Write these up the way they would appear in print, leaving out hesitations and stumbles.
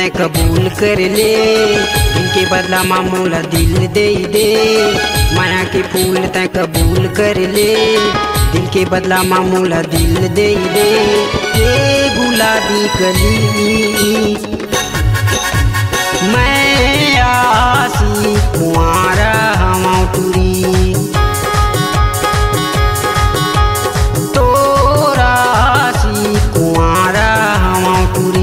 तै कबूल कर ले, दिल के बदला मामूला दिल दे दे। माया के फूल तै कबूल कर ले, दिल के बदला मामूला दिल दे दे। ये गुलाबी कली मैं आसी कुंवारा हवा टुरी, तोरा आसी कुंवारा हवा टुरी।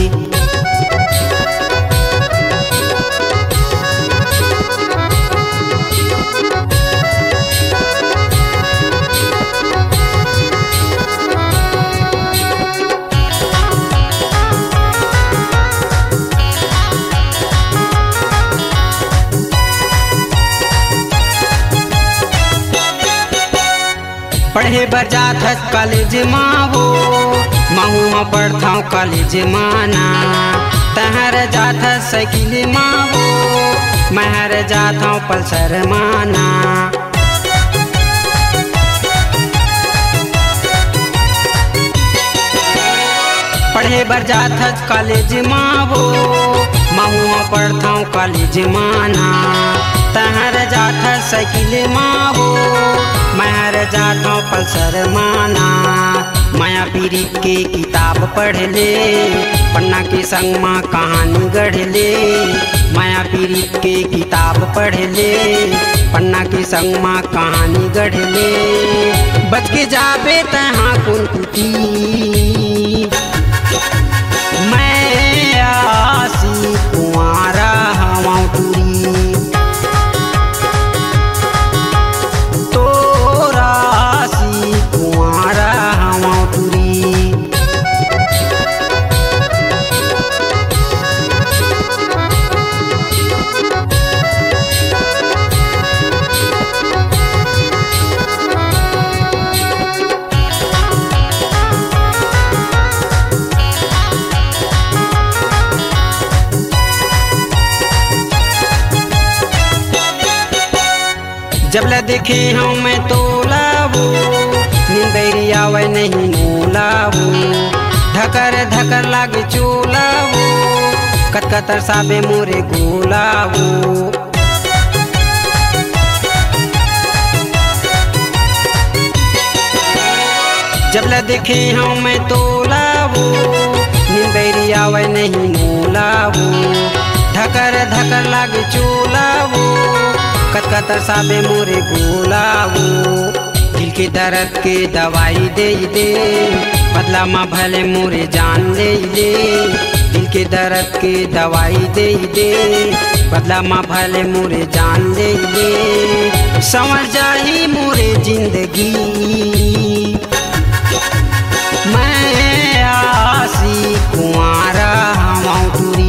पढ़े बर जात हस कॉलेज माँ हो, महू पढ़ता हूँ कॉलेज माना। तहर जात हस साइकिल माँ हो, महर जाता हूँ पल्सर माना। पढ़े बर जात हस कॉलेज माँ हो, महू पढ़ता हूँ कॉलेज माना। तहर जात हस साइकिल माँ हो, महर जाता हूँ पल्सर माना। माया पीरी के किताब पढ़ ले, पन्ना के संग माँ कहानी गढ़ ले। माया पीरी के किताब पढ़ ले, पन्ना के संग माँ कहानी गढ़ ले। बच के जाबे तहाँ कौन कुटी, मैं आसी कुंवारा हवा टुरी, जब ल देखे हूँ मैं तोलावो, निंबेरिया वै नहीं मोलावो। धकर धकर लागे चोलावो, कत कतर साबे मोरे गोलावो। जब ल देखे हूँ मैं तोलावो, निंबेरिया वै नहीं मोलावो। धकर धकर लागे चोलावो, कत कतर साबे मोरे गोलावो। दिल के दर्द के दवाई दे दे, बदला माँ भले मोरे जान ले ले। दिल के दर्द के दवाई दे दे, बदला माँ भले मोरे जान ले ले। समझ जाही मोरे जिंदगी मैं आसी कुंवारा हवा टुरी,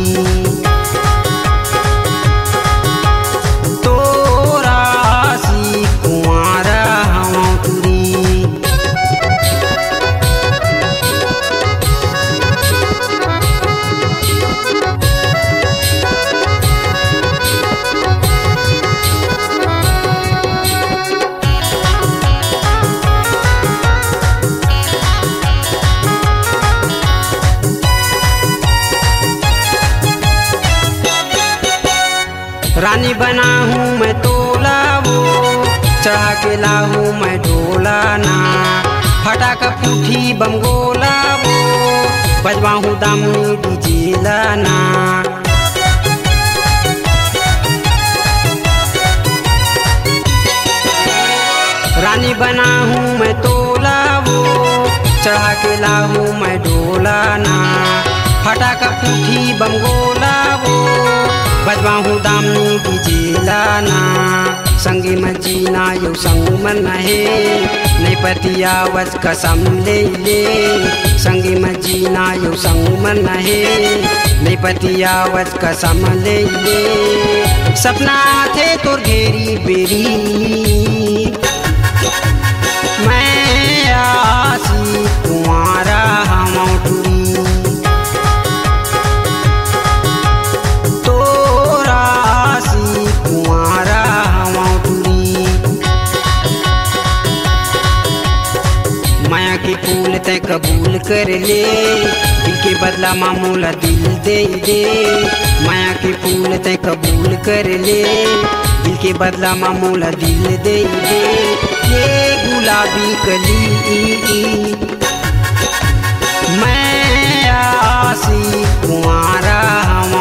रानी बना हूँ मैं तोलावो, चढ़ा के लाहूँ मैं ढोलाना। फटाक पुठी बम गोलावो, बजवा हूँ दामनी डीजे लाना। रानी बना हूँ मैं तोलावो, चढ़ा के लाहूँ मैं ढोलाना। फटाक पुठी बम गोलावो, बजवा हूँ दामनी डीजे लाना। संगे में जीना यो संग मन है, नहीं पतिया वज कसम ले ले। संगे में जीना यो संग मन है, नहीं पतिया वज कसम ले ले। सपना थे तोर घेरी बेरी, मैं आसी कुंवारा हवा टुरी। माया के फूल तै कबूल कर ले, दिल के बदला बदला मामूला दिल दे दे, माया के फूल ते कबूल कर ले। दिल के बदला मामूला दिल दे दे, ये गुलाबी कली। मैं आसी कुंवारा